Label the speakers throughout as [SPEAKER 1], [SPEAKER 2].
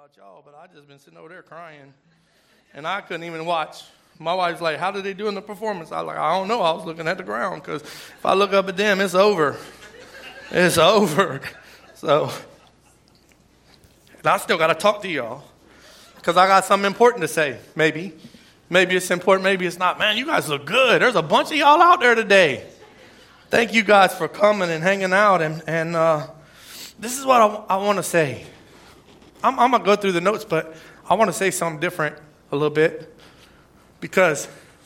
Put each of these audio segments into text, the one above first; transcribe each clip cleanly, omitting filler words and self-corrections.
[SPEAKER 1] about y'all, but I just been sitting over there crying, and I couldn't even watch. My wife's like, how did they do in the performance? I was like, I don't know. I was looking at the ground, because if I look up at them, it's over. It's over. So, and I still got to talk to y'all, because I got something important to say, maybe. Maybe it's important, maybe it's not. Man, you guys look good. There's a bunch of y'all out there today. Thank you guys for coming and hanging out, and this is what I want to say. I'm going to go through the notes, but I want to say something different a little bit, because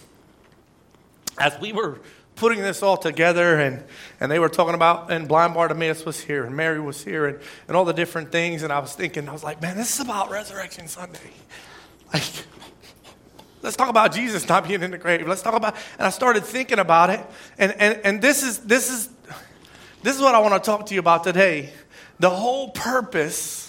[SPEAKER 1] as we were putting this all together and they were talking about, and blind Bartimaeus was here and Mary was here and all the different things, and I was like, man, this is about Resurrection Sunday. Like, let's talk about Jesus not being in the grave. Let's talk about, and I started thinking about it, and this is what I want to talk to you about today. The whole purpose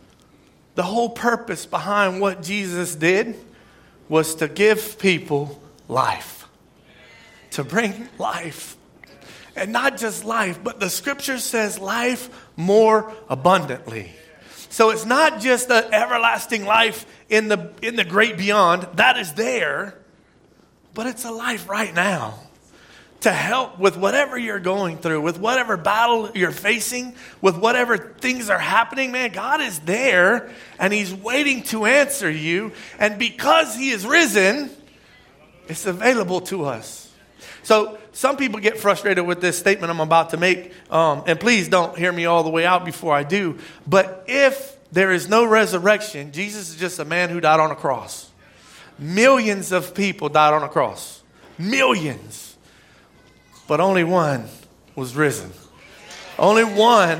[SPEAKER 1] behind what Jesus did was to give people life, to bring life. And not just life, but the scripture says life more abundantly. So it's not just the everlasting life in the great beyond. That is there, but it's a life right now to help with whatever you're going through, with whatever battle you're facing, with whatever things are happening. Man, God is there, and he's waiting to answer you. And because he is risen, it's available to us. So some people get frustrated with this statement I'm about to make. And please don't hear me all the way out before I do. But if there is no resurrection, Jesus is just a man who died on a cross. Millions of people died on a cross. Millions. But only one was risen. Only one.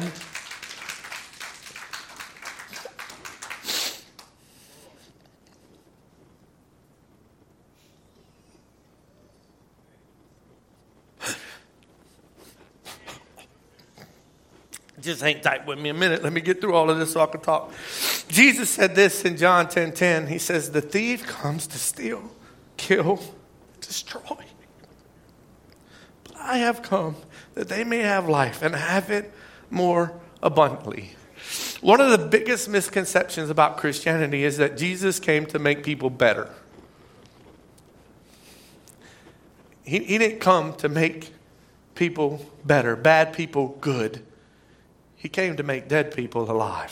[SPEAKER 1] Just hang tight with me a minute. Let me get through all of this so I can talk. Jesus said this in John 10:10. He says, the thief comes to steal, kill, destroy. I have come that they may have life and have it more abundantly. One of the biggest misconceptions about Christianity is that Jesus came to make people better. He didn't come to make people better, bad people good. He came to make dead people alive.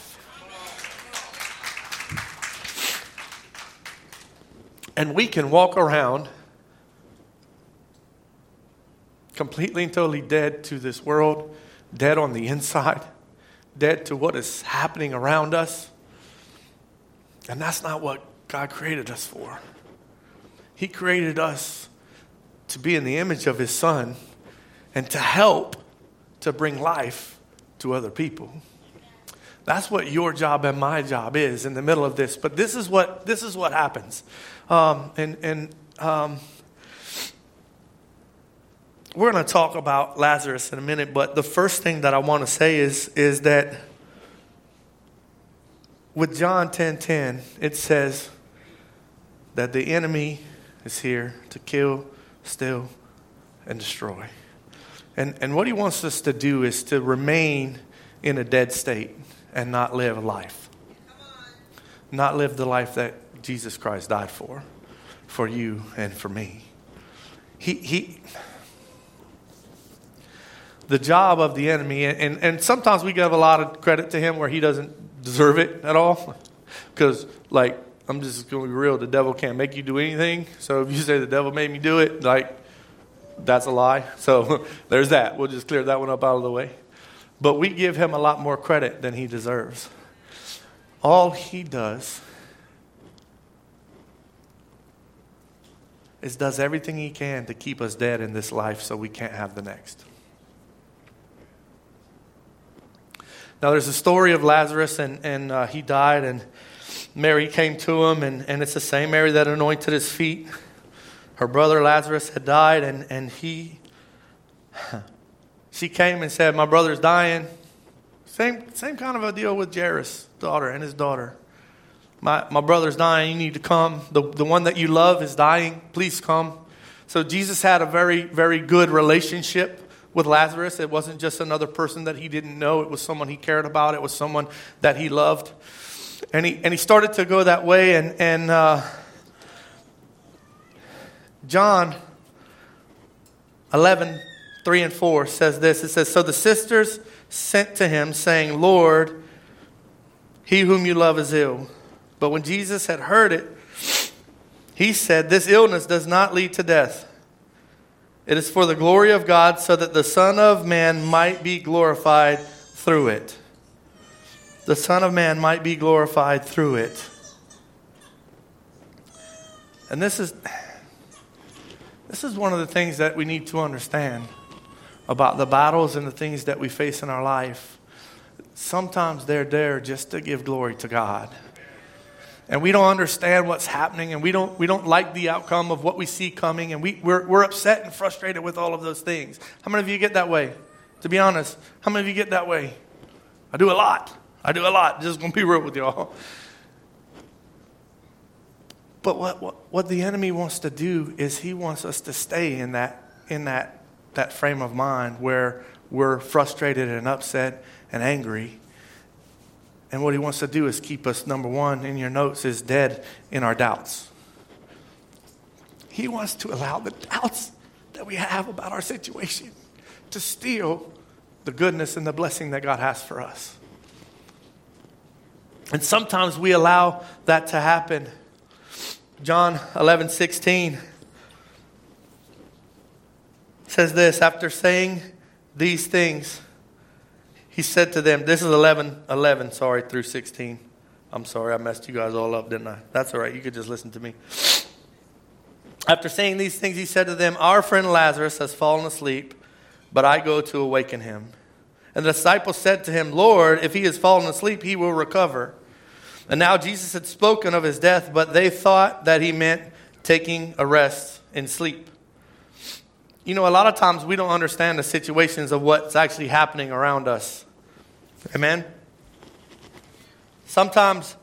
[SPEAKER 1] And we can walk around completely and totally dead to this world, dead on the inside, dead to what is happening around us. And that's not what God created us for. He created us to be in the image of his Son and to help to bring life to other people. That's what your job and my job is in the middle of this. But this is what happens. We're going to talk about Lazarus in a minute, but the first thing that I want to say is that with John 10:10, it says that the enemy is here to kill, steal, and destroy. And what he wants us to do is to remain in a dead state and not live a life. Not live the life that Jesus Christ died for you and for me. The job of the enemy, and sometimes we give a lot of credit to him where he doesn't deserve it at all. Because, like, I'm just going to be real, the devil can't make you do anything. So if you say the devil made me do it, like, that's a lie. So there's that. We'll just clear that one up out of the way. But we give him a lot more credit than he deserves. All he does is does everything he can to keep us dead in this life so we can't have the next. Now, there's a story of Lazarus, and he died, and Mary came to him, and it's the same Mary that anointed his feet. Her brother Lazarus had died, and she came and said, my brother's dying. Same kind of a deal with Jairus' daughter and his daughter. My brother's dying, you need to come. The one that you love is dying, please come. So Jesus had a very, very good relationship with Lazarus. It wasn't just another person that he didn't know. It was someone he cared about. It was someone that he loved. And he started to go that way, and John 11:3-4 says this. It says, "So the sisters sent to him, saying, 'Lord, he whom you love is ill.' But when Jesus had heard it, he said, 'This illness does not lead to death. It is for the glory of God, so that the Son of Man might be glorified through it.'" The Son of Man might be glorified through it. And this is one of the things that we need to understand about the battles and the things that we face in our life. Sometimes they're there just to give glory to God. And we don't understand what's happening, and we don't like the outcome of what we see coming, and we're upset and frustrated with all of those things. How many of you get that way? To be honest, how many of you get that way? I do a lot. Just going to be real with y'all. But what the enemy wants to do is he wants us to stay in that frame of mind where we're frustrated and upset and angry. And what he wants to do is keep us, number one, in your notes, is dead in our doubts. He wants to allow the doubts that we have about our situation to steal the goodness and the blessing that God has for us. And sometimes we allow that to happen. John 11:16 says this, "After saying these things, he said to them," this is 11 through 16. I'm sorry, I messed you guys all up, didn't I? That's all right, you could just listen to me. "After saying these things, he said to them, 'Our friend Lazarus has fallen asleep, but I go to awaken him.' And the disciples said to him, 'Lord, if he has fallen asleep, he will recover.' And now Jesus had spoken of his death, but they thought that he meant taking a rest in sleep." You know, a lot of times we don't understand the situations of what's actually happening around us. Amen? Sometimes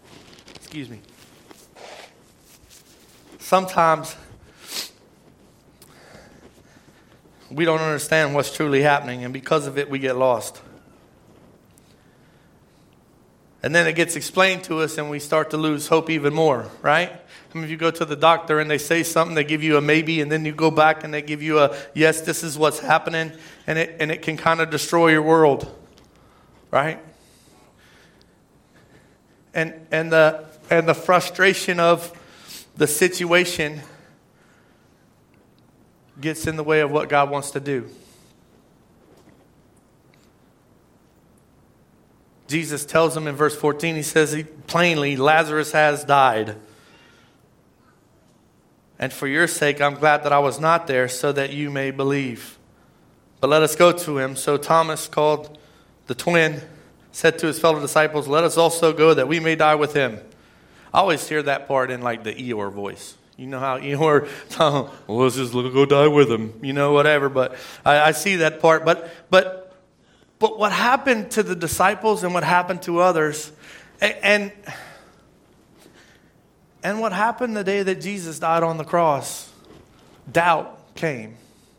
[SPEAKER 1] we don't understand what's truly happening, and because of it, we get lost. And then it gets explained to us, and we start to lose hope even more, right? I mean, if you go to the doctor and they say something, they give you a maybe, and then you go back and they give you a yes, this is what's happening, and it can kind of destroy your world, right? And the frustration of the situation gets in the way of what God wants to do. Jesus tells them in verse 14, he says plainly, "Lazarus has died. And for your sake, I'm glad that I was not there, so that you may believe. But let us go to him." So Thomas, called the twin, said to his fellow disciples, "Let us also go, that we may die with him." I always hear that part in like the Eeyore voice. You know how Eeyore, well, let's just go die with him. You know, whatever. But I see that part. But what happened to the disciples and what happened to others, and what happened the day that Jesus died on the cross, doubt came.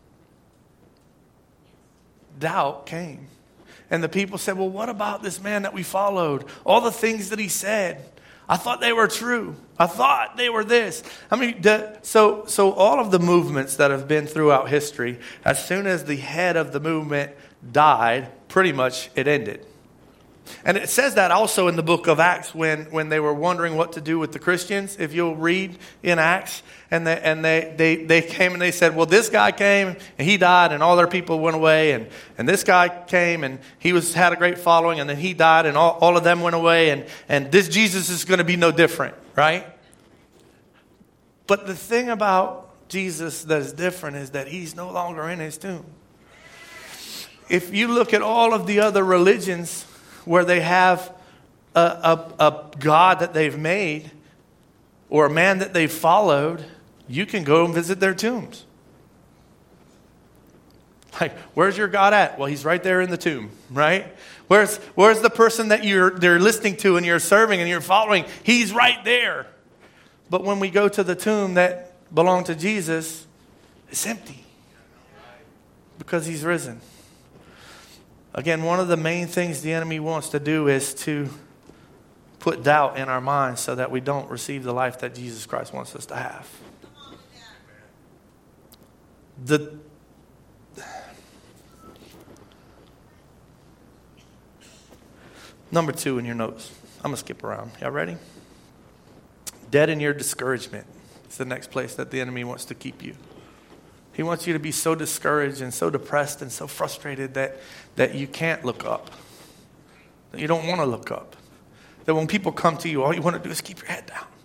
[SPEAKER 1] Doubt came. And the people said, "Well, what about this man that we followed? All the things that he said, I thought they were true. I thought they were this." I mean, so all of the movements that have been throughout history, as soon as the head of the movement died, pretty much it ended. And it says that also in the book of Acts when they were wondering what to do with the Christians. If you'll read in Acts, and they came and they said, "Well, this guy came and he died and all their people went away, and this guy came and he had a great following, and then he died and all of them went away, and this Jesus is going to be no different," right? But the thing about Jesus that is different is that he's no longer in his tomb. If you look at all of the other religions where they have a God that they've made or a man that they've followed, you can go and visit their tombs. Like, where's your God at? Well, he's right there in the tomb, right? Where's the person that they're listening to and you're serving and you're following? He's right there. But when we go to the tomb that belonged to Jesus, it's empty because he's risen. Again, one of the main things the enemy wants to do is to put doubt in our minds so that we don't receive the life that Jesus Christ wants us to have. Number 2 in your notes. I'm going to skip around. Y'all ready? Dead in your discouragement. It's the next place that the enemy wants to keep you. He wants you to be so discouraged and so depressed and so frustrated that you can't look up. That you don't want to look up. That when people come to you, all you want to do is keep your head down.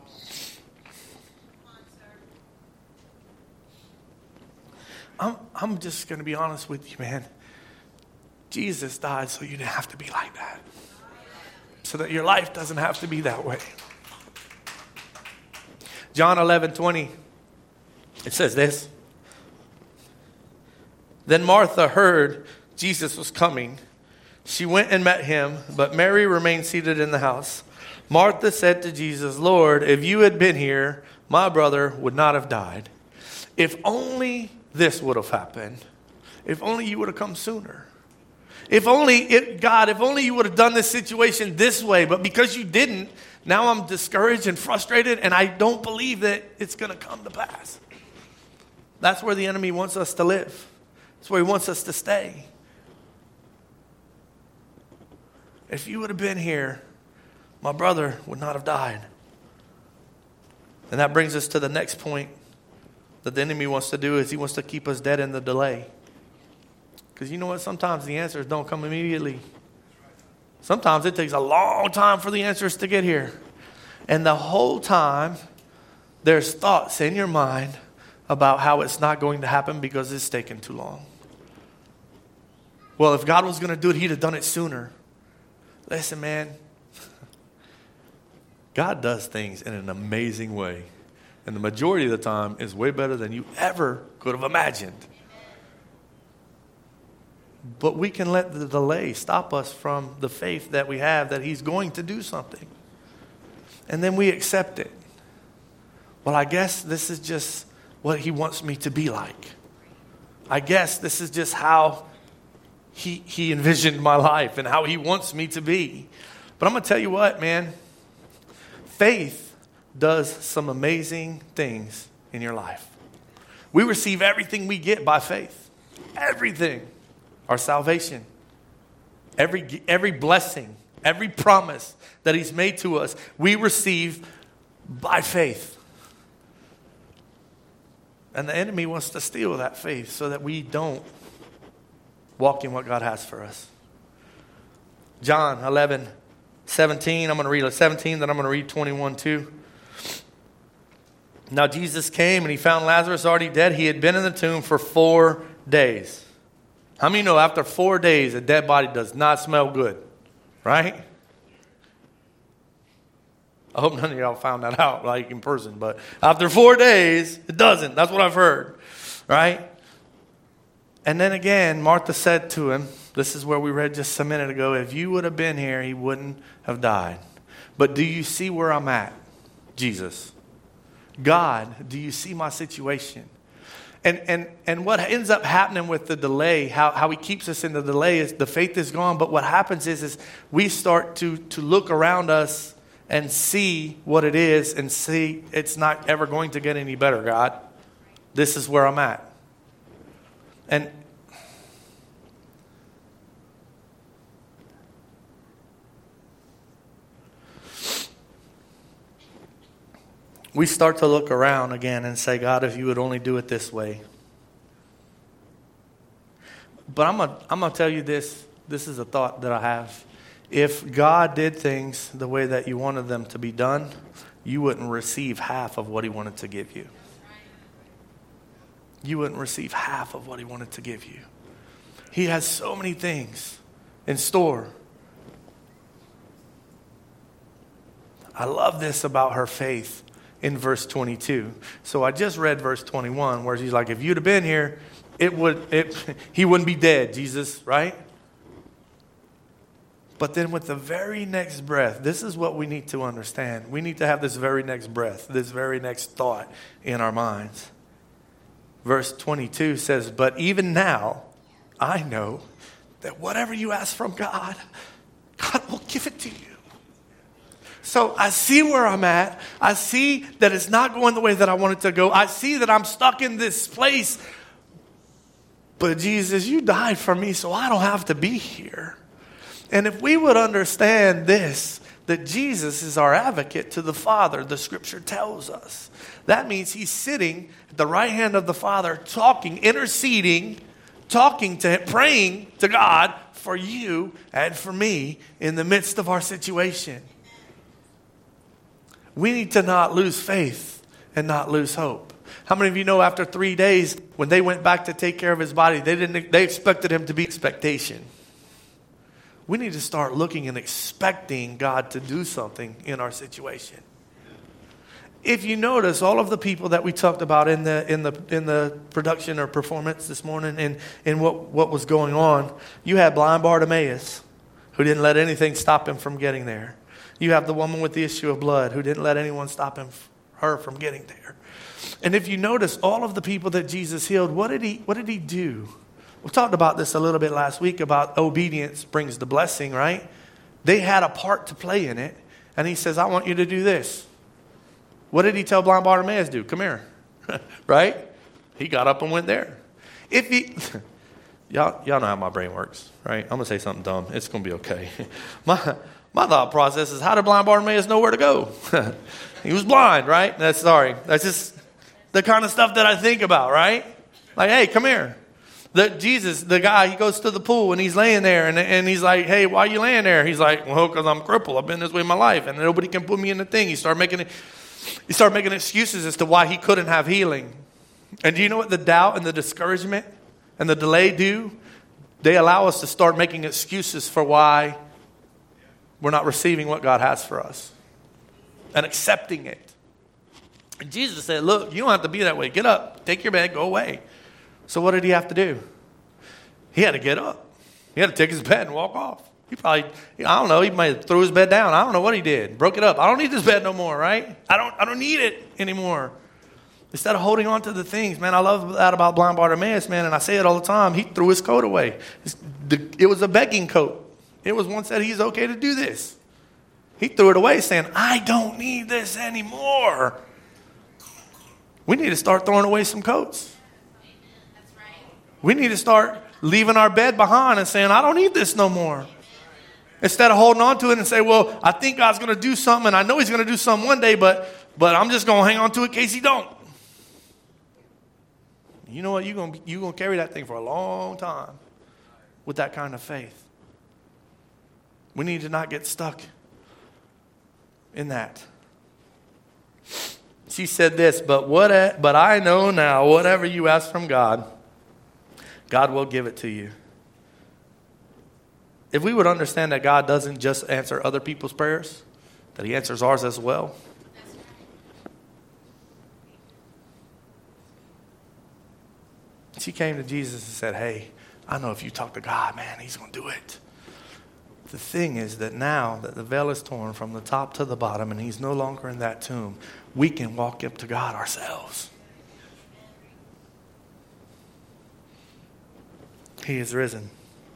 [SPEAKER 1] I'm just going to be honest with you, man. Jesus died so you didn't have to be like that. So that your life doesn't have to be that way. John 11:20, it says this. Then Martha heard Jesus was coming. She went and met him, but Mary remained seated in the house. Martha said to Jesus, Lord, if you had been here, my brother would not have died. If only this would have happened. If only you would have come sooner. God, if only you would have done this situation this way. But because you didn't, now I'm discouraged and frustrated, and I don't believe that it's going to come to pass. That's where the enemy wants us to live. That's where he wants us to stay. If you would have been here, my brother would not have died. And that brings us to the next point that the enemy wants to do is he wants to keep us dead in the delay. Because you know what? Sometimes the answers don't come immediately. Sometimes it takes a long time for the answers to get here. And the whole time, there's thoughts in your mind about how it's not going to happen because it's taken too long. Well, if God was going to do it, he'd have done it sooner. Listen, man. God does things in an amazing way. And the majority of the time is way better than you ever could have imagined. But we can let the delay stop us from the faith that we have that he's going to do something. And then we accept it. Well, I guess this is just what he wants me to be like. I guess this is just how he envisioned my life and how he wants me to be. But I'm going to tell you what, man. Faith does some amazing things in your life. We receive everything we get by faith. Everything. Our salvation. Every blessing. Every promise that he's made to us. We receive by faith. And the enemy wants to steal that faith so that we don't walk in what God has for us. John 11:17. I'm going to read 17, then I'm going to read 21 too. Now Jesus came and he found Lazarus already dead. He had been in the tomb for 4 days. How many know after 4 days a dead body does not smell good? Right? I hope none of y'all found that out like in person. But after 4 days, it doesn't. That's what I've heard. Right? And then again, Martha said to him, this is where we read just a minute ago, if you would have been here, he wouldn't have died. But do you see where I'm at, Jesus? God, do you see my situation? And what ends up happening with the delay, how he keeps us in the delay is the faith is gone. But what happens is we start to look around us and see what it is and see it's not ever going to get any better, God. This is where I'm at. And we start to look around again and say, God, if you would only do it this way. But I'm going to tell you this. This is a thought that I have. If God did things the way that you wanted them to be done, you wouldn't receive half of what he wanted to give you. You wouldn't receive half of what he wanted to give you. He has so many things in store. I love this about her faith in verse 22. So I just read verse 21 where she's like, if you'd have been here, he wouldn't be dead, Jesus, right? But then with the very next breath, this is what we need to understand. We need to have this very next breath, this very next thought in our minds. Verse 22 says, but even now, I know that whatever you ask from God, God will give it to you. So I see where I'm at. I see that it's not going the way that I want it to go. I see that I'm stuck in this place. But Jesus, you died for me so I don't have to be here. And if we would understand this, that Jesus is our advocate to the Father, the Scripture tells us. That means he's sitting at the right hand of the Father, talking, interceding, talking to him, praying to God for you and for me in the midst of our situation. We need to not lose faith and not lose hope. How many of you know after 3 days, when they went back to take care of his body, they expected him to be expectation? We need to start looking and expecting God to do something in our situation. If you notice, all of the people that we talked about in the production or performance this morning and what was going on, you had blind Bartimaeus, who didn't let anything stop him from getting there. You have the woman with the issue of blood, who didn't let anyone stop her from getting there. And if you notice, all of the people that Jesus healed, what did he do? We talked about this a little bit last week about obedience brings the blessing, right? They had a part to play in it. And he says, I want you to do this. What did he tell blind Bartimaeus to do? Come here. Right? He got up and went there. Y'all know how my brain works, right? I'm going to say something dumb. It's going to be okay. My thought process is, how did blind Bartimaeus know where to go? He was blind, right? That's just the kind of stuff that I think about, right? Like, hey, come here. Jesus, the guy, he goes to the pool and he's laying there and he's like, hey, why are you laying there? He's like, well, because I'm crippled. I've been this way my life and nobody can put me in the thing. He started making excuses as to why he couldn't have healing. And do you know what the doubt and the discouragement and the delay do? They allow us to start making excuses for why we're not receiving what God has for us and accepting it. And Jesus said, look, you don't have to be that way. Get up, take your bed, go away. So what did he have to do? He had to get up. He had to take his bed and walk off. He probably, I don't know, he might have threw his bed down. I don't know what he did. Broke it up. I don't need this bed no more, right? I don't need it anymore. Instead of holding on to the things, man, I love that about blind Bartimaeus, man, and I say it all the time. He threw his coat away. It was a begging coat. It was one said he's okay to do this. He threw it away saying, I don't need this anymore. We need to start throwing away some coats. We need to start leaving our bed behind and saying, I don't need this no more. Instead of holding on to it and say, well, I think God's going to do something, and I know he's going to do something one day, but I'm just going to hang on to it in case he don't. You know what? You're going to carry that thing for a long time with that kind of faith. We need to not get stuck in that. She said this, but I know now, whatever you ask from God, God will give it to you. If we would understand that God doesn't just answer other people's prayers, that he answers ours as well. She came to Jesus and said, hey, I know if you talk to God, man, he's going to do it. The thing is that now that the veil is torn from the top to the bottom and he's no longer in that tomb, we can walk up to God ourselves. He is risen.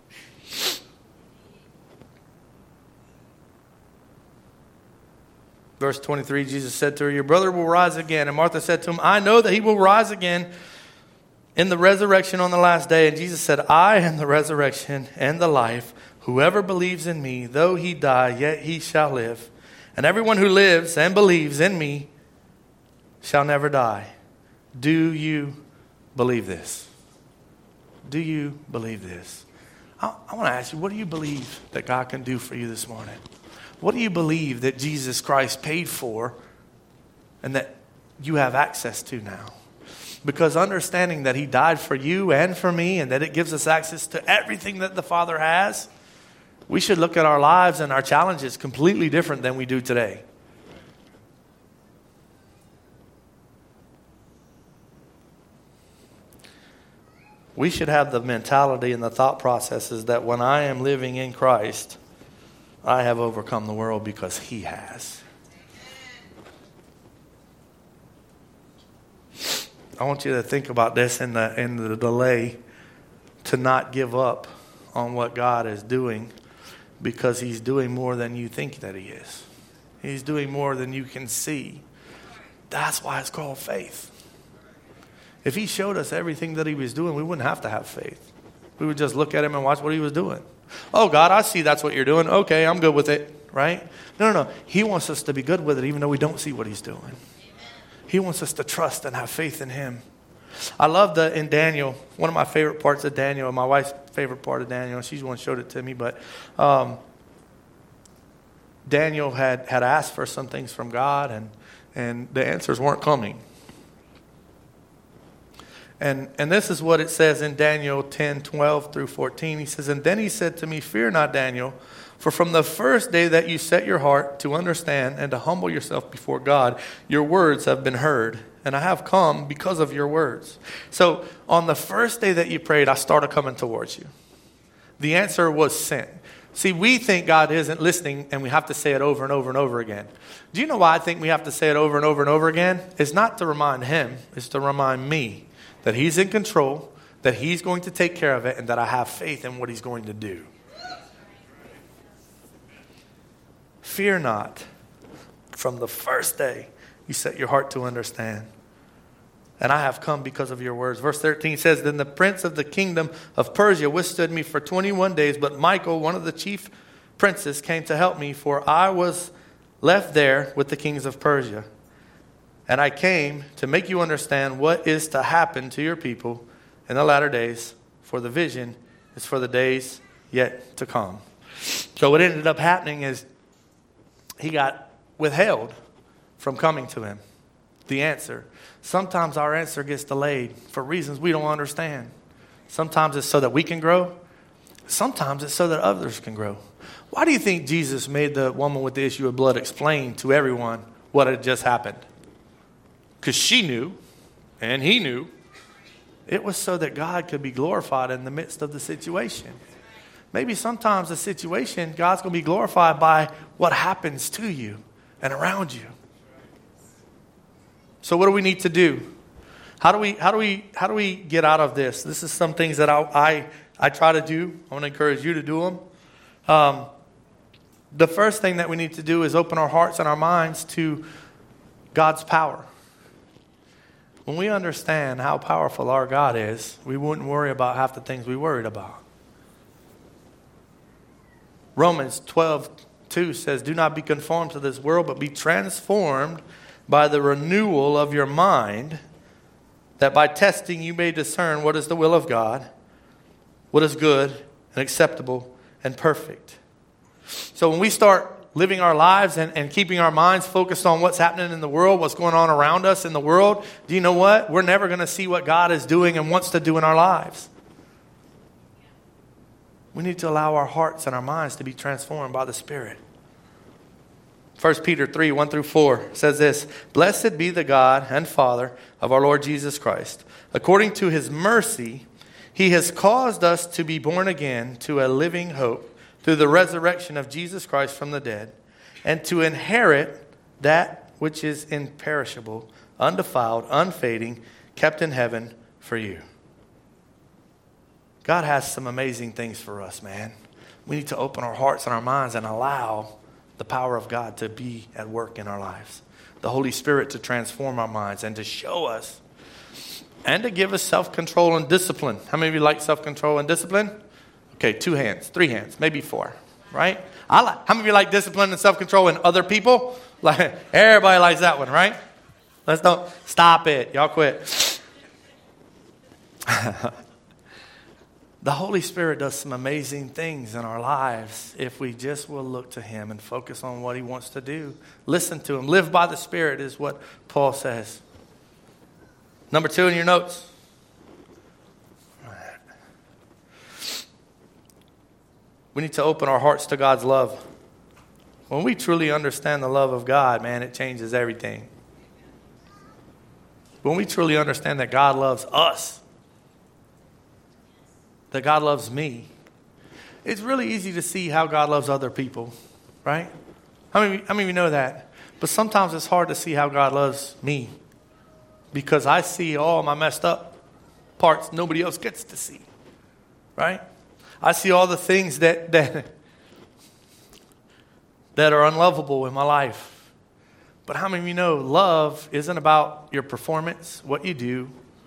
[SPEAKER 1] Verse 23, Jesus said to her, your brother will rise again. And Martha said to him, I know that he will rise again in the resurrection on the last day. And Jesus said, I am the resurrection and the life. Whoever believes in me, though he die, yet he shall live. And everyone who lives and believes in me shall never die. Do you believe this? Do you believe this? I want to ask you, what do you believe that God can do for you this morning? What do you believe that Jesus Christ paid for and that you have access to now? Because understanding that he died for you and for me and that it gives us access to everything that the Father has, we should look at our lives and our challenges completely different than we do today. We should have the mentality and the thought processes that when I am living in Christ, I have overcome the world because he has. I want you to think about this in the delay to not give up on what God is doing because he's doing more than you think that he is. He's doing more than you can see. That's why it's called faith. If he showed us everything that he was doing, we wouldn't have to have faith. We would just look at him and watch what he was doing. Oh, God, I see that's what you're doing. Okay, I'm good with it, right? No. He wants us to be good with it even though we don't see what he's doing. He wants us to trust and have faith in him. I love in Daniel, one of my favorite parts of Daniel, and my wife's favorite part of Daniel, she's the one who showed it to me, but Daniel had asked for some things from God, and the answers weren't coming. And this is what it says in Daniel 10:12 through 14. He says, and then he said to me, fear not, Daniel, for from the first day that you set your heart to understand and to humble yourself before God, your words have been heard, and I have come because of your words. So on the first day that you prayed, I started coming towards you. The answer was sent. See, we think God isn't listening, and we have to say it over and over and over again. Do you know why I think we have to say it over and over and over again? It's not to remind him. It's to remind me that he's in control, that he's going to take care of it, and that I have faith in what he's going to do. Fear not. From the first day you set your heart to understand. And I have come because of your words. Verse 13 says, then the prince of the kingdom of Persia withstood me for 21 days. But Michael, one of the chief princes, came to help me, for I was left there with the kings of Persia. And I came to make you understand what is to happen to your people in the latter days. For the vision is for the days yet to come. So what ended up happening is he got withheld from coming to him. The answer. Sometimes our answer gets delayed for reasons we don't understand. Sometimes it's so that we can grow. Sometimes it's so that others can grow. Why do you think Jesus made the woman with the issue of blood explain to everyone what had just happened? Because she knew, and he knew. It was so that God could be glorified in the midst of the situation. Maybe sometimes the situation, God's going to be glorified by what happens to you and around you. So what do we need to do? How do we get out of this? This is some things that I try to do. I want to encourage you to do them. The first thing that we need to do is open our hearts and our minds to God's power. When we understand how powerful our God is, we wouldn't worry about half the things we worried about. Romans 12:2 says, do not be conformed to this world, but be transformed by the renewal of your mind, that by testing you may discern what is the will of God, what is good and acceptable and perfect. So when we start living our lives and keeping our minds focused on what's happening in the world, what's going on around us in the world, do you know what? We're never going to see what God is doing and wants to do in our lives. We need to allow our hearts and our minds to be transformed by the Spirit. 1 Peter 3:1-4 says this, blessed be the God and Father of our Lord Jesus Christ. According to his mercy, he has caused us to be born again to a living hope through the resurrection of Jesus Christ from the dead, and to inherit that which is imperishable, undefiled, unfading, kept in heaven for you. God has some amazing things for us, man. We need to open our hearts and our minds and allow the power of God to be at work in our lives. The Holy Spirit to transform our minds and to show us and to give us self-control and discipline. How many of you like self-control and discipline? Okay, 2 hands, 3 hands, maybe 4, right? How many of you like discipline and self-control in other people? Like everybody likes that one, right? Let's don't stop it. Y'all quit. The Holy Spirit does some amazing things in our lives if we just will look to him and focus on what he wants to do. Listen to him. Live by the Spirit is what Paul says. Number 2 in your notes. We need to open our hearts to God's love. When we truly understand the love of God, man, it changes everything. When we truly understand that God loves us, that God loves me, it's really easy to see how God loves other people, right? How many of you know that? But sometimes it's hard to see how God loves me because I see all my messed up parts nobody else gets to see, right? I see all the things that are unlovable in my life. But how many of you know love isn't about your performance, what you do?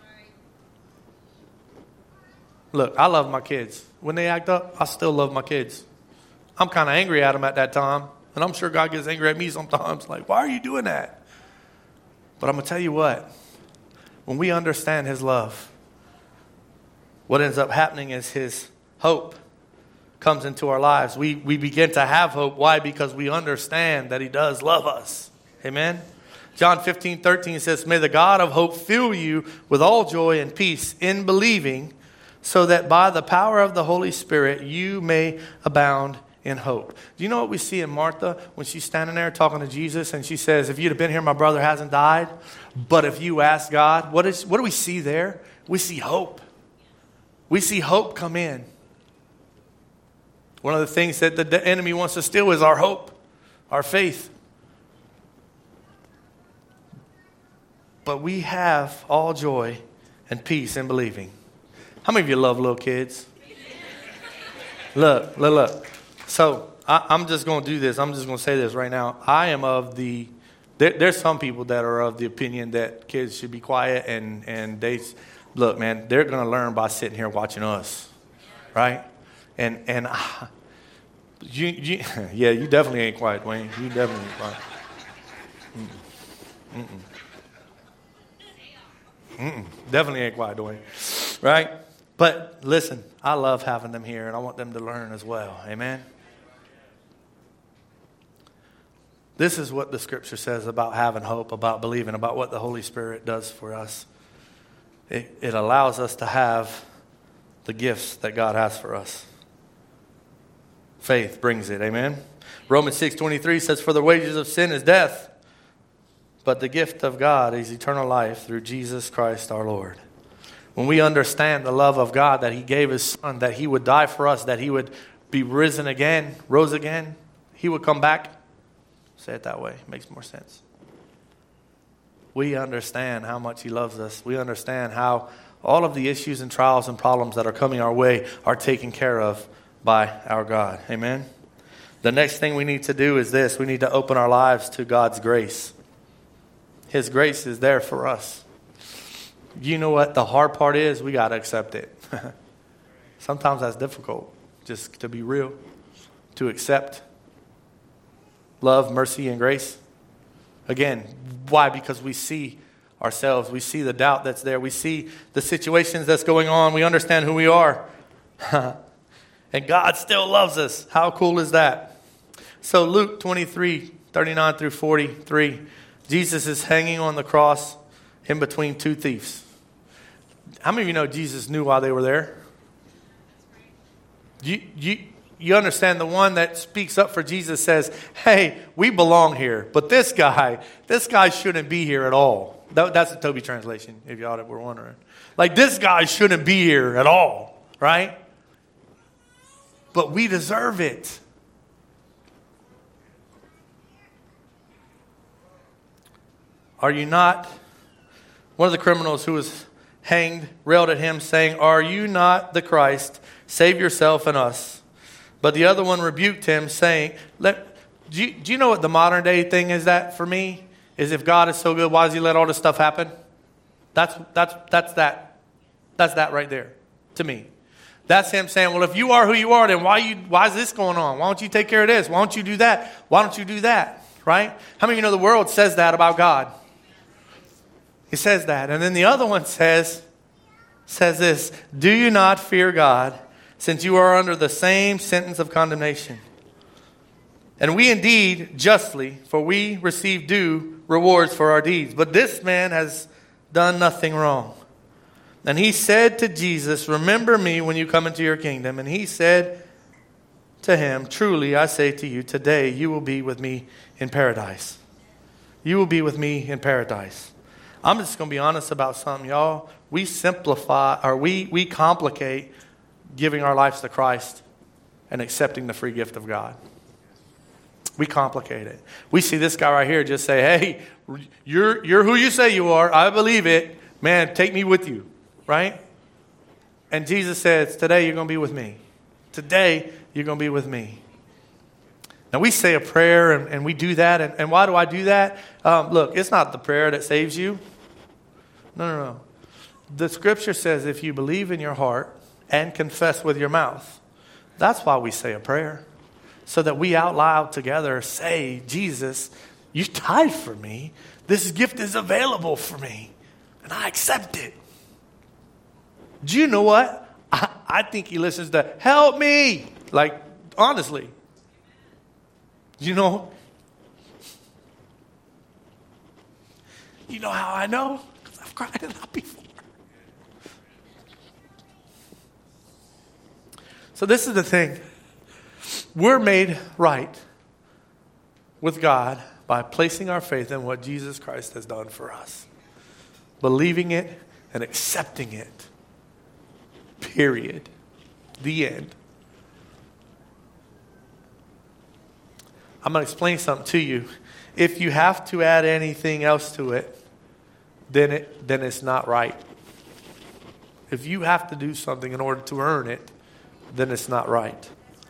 [SPEAKER 1] Look, I love my kids. When they act up, I still love my kids. I'm kind of angry at them at that time. And I'm sure God gets angry at me sometimes. Like, why are you doing that? But I'm going to tell you what. When we understand his love, what ends up happening is his hope comes into our lives. We begin to have hope. Why? Because we understand that he does love us. Amen? John 15:13 says, may the God of hope fill you with all joy and peace in believing, so that by the power of the Holy Spirit you may abound in hope. Do you know what we see in Martha when she's standing there talking to Jesus and she says, if you'd have been here, my brother hasn't died. But if you ask God, what do we see there? We see hope. We see hope come in. One of the things that the enemy wants to steal is our hope, our faith. But we have all joy and peace in believing. How many of you love little kids? Look. So I'm just going to do this. I'm just going to say this right now. I am of the, there's some people that are of the opinion that kids should be quiet and they, look, man, they're going to learn by sitting here watching us, right? And you definitely ain't quiet, Dwayne. You definitely ain't quiet. Definitely ain't quiet, Dwayne, right? But listen, I love having them here, and I want them to learn as well. Amen? This is what the Scripture says about having hope, about believing, about what the Holy Spirit does for us. It allows us to have the gifts that God has for us. Faith brings it. Amen? Romans 6:23 says, for the wages of sin is death, but the gift of God is eternal life through Jesus Christ our Lord. When we understand the love of God, that he gave his son, that he would die for us, that he would be risen again, rose again, he would come back. Say it that way. It makes more sense. We understand how much he loves us. We understand how all of the issues and trials and problems that are coming our way are taken care of by our God. Amen? The next thing we need to do is this. We need to open our lives to God's grace. His grace is there for us. You know what the hard part is? We got to accept it. Sometimes that's difficult, just to be real, to accept love, mercy, and grace. Again, why? Because we see ourselves. We see the doubt that's there. We see the situations that's going on. We understand who we are. And God still loves us. How cool is that? So Luke 23:39 through 43, Jesus is hanging on the cross in between two thieves. How many of you know Jesus knew why they were there? You understand the one that speaks up for Jesus says, hey, we belong here. But this guy shouldn't be here at all. That's the Toby translation, if y'all were wondering. Like, this guy shouldn't be here at all, right? But we deserve it. Are you not? One of the criminals who was hanged railed at him, saying, are you not the Christ? Save yourself and us. But the other one rebuked him, saying, do you know what the modern day thing is that for me? Is if God is so good, why does he let all this stuff happen? That's that right there to me. That's him saying, well, if you are who you are, then why is this going on? Why don't you take care of this? Why don't you do that? Why don't you do that? Right? How many of you know the world says that about God? He says that. And then the other one says this, do you not fear God, since you are under the same sentence of condemnation? And we indeed justly, for we receive due rewards for our deeds. But this man has done nothing wrong. And he said to Jesus, remember me when you come into your kingdom. And he said to him, truly I say to you, today you will be with me in paradise. You will be with me in paradise. I'm just going to be honest about something, y'all. We simplify, or we complicate giving our lives to Christ and accepting the free gift of God. We complicate it. We see this guy right here just say, hey, you're who you say you are. I believe it. Man, take me with you. Right? And Jesus says, today you're going to be with me. Today you're going to be with me. Now, we say a prayer, and we do that. And why do I do that? Look, it's not the prayer that saves you. No. The scripture says if you believe in your heart and confess with your mouth, that's why we say a prayer. So that we out loud together say, Jesus, you died for me. This gift is available for me. And I accept it. Do you know what? I think he listens to, help me. Like, honestly. You know how I know? Because I've cried it out before. So this is the thing. We're made right with God by placing our faith in what Jesus Christ has done for us. Believing it and accepting it. Period. The end. I'm going to explain something to you. If you have to add anything else to it, then it's not right. If you have to do something in order to earn it, then it's not right.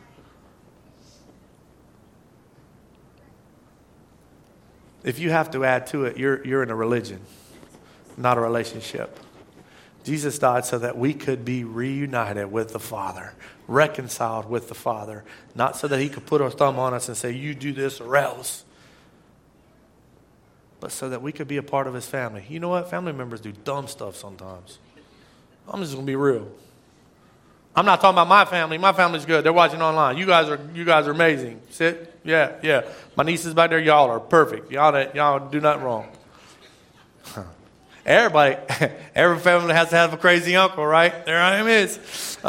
[SPEAKER 1] If you have to add to it, you're in a religion, not a relationship. Jesus died so that we could be reunited with the Father, reconciled with the Father, not so that he could put a thumb on us and say, you do this or else, but so that we could be a part of his family. You know what? Family members do dumb stuff sometimes. I'm just going to be real. I'm not talking about my family. My family's good. They're watching online. You guys are amazing. Sit. Yeah. My nieces back there, y'all are perfect. Y'all do nothing wrong. Every family has to have a crazy uncle, right? There I am is.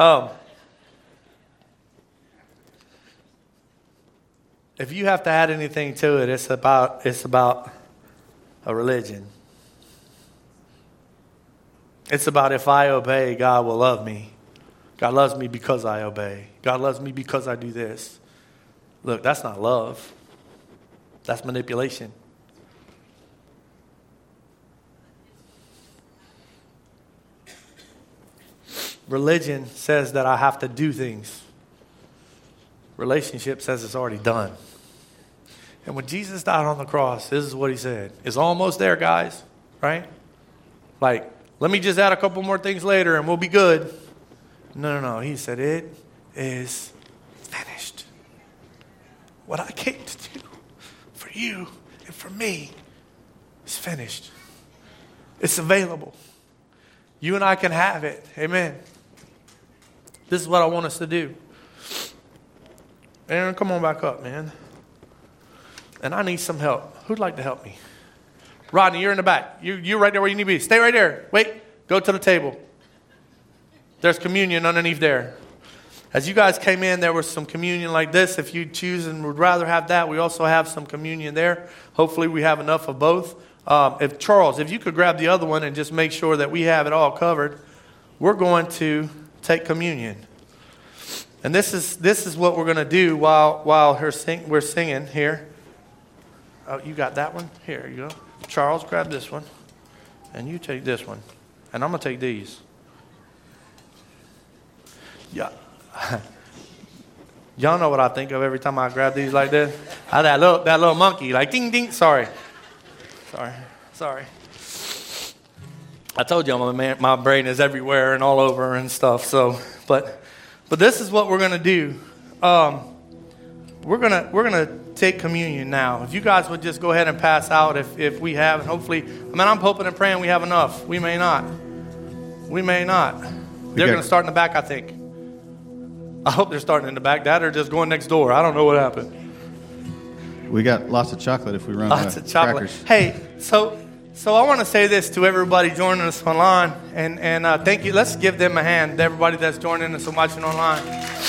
[SPEAKER 1] If you have to add anything to it, it's about a religion. It's about if I obey, God will love me. God loves me because I obey. God loves me because I do this. Look, that's not love. That's manipulation. Religion says that I have to do things. Relationship says it's already done. And when Jesus died on the cross, this is what he said. It's almost there, guys. Right? Like, let me just add a couple more things later and we'll be good. No. He said, it is finished. What I came to do for you and for me is finished. It's available. You and I can have it. Amen. This is what I want us to do. Aaron, come on back up, man. And I need some help. Who'd like to help me? Rodney, you're in the back. You're right there where you need to be. Stay right there. Wait. Go to the table. There's communion underneath there. As you guys came in, there was some communion like this. If you choose and would rather have that, we also have some communion there. Hopefully we have enough of both. If you could grab the other one and just make sure that we have it all covered, we're going to take communion. And this is what we're going to do while we're singing here. Oh, you got that one? Here you go. Charles, grab this one. And you take this one. And I'm going to take these. Yeah. Y'all know what I think of every time I grab these like this? That little monkey, like ding, ding. Sorry. I told y'all my brain is everywhere and all over and stuff. So, but this is what we're gonna do. We're gonna take communion now. If you guys would just go ahead and pass out, if we have, and hopefully, I'm hoping and praying we have enough. We may not. They're gonna start in the back, I think. I hope they're starting in the back. That or just going next door. I don't know what happened.
[SPEAKER 2] We got lots of chocolate if we run out of chocolate. Crackers.
[SPEAKER 1] Hey, so I want to say this to everybody joining us online, and thank you. Let's give them a hand, everybody that's joining us and watching online.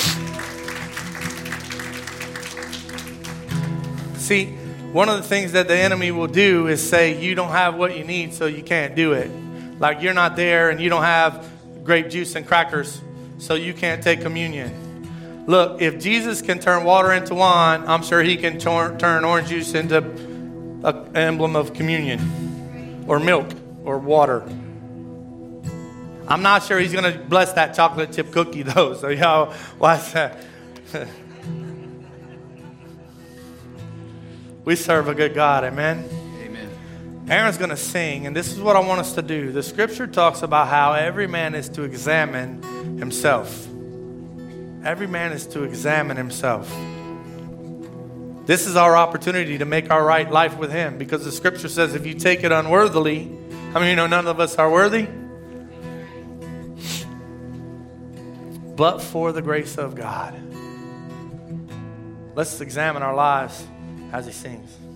[SPEAKER 1] See, one of the things that the enemy will do is say you don't have what you need, so you can't do it. Like you're not there and you don't have grape juice and crackers, so you can't take communion. Look, if Jesus can turn water into wine, I'm sure he can turn orange juice into an emblem of communion or milk or water. I'm not sure he's going to bless that chocolate chip cookie, though. So, y'all, watch that. We serve a good God. Amen.
[SPEAKER 2] Amen.
[SPEAKER 1] Aaron's going to sing, and this is what I want us to do. The scripture talks about how every man is to examine himself. Every man is to examine himself. This is our opportunity to make our right life with him, because the scripture says if you take it unworthily, how many of you know none of us are worthy? But for the grace of God. Let's examine our lives as he sings.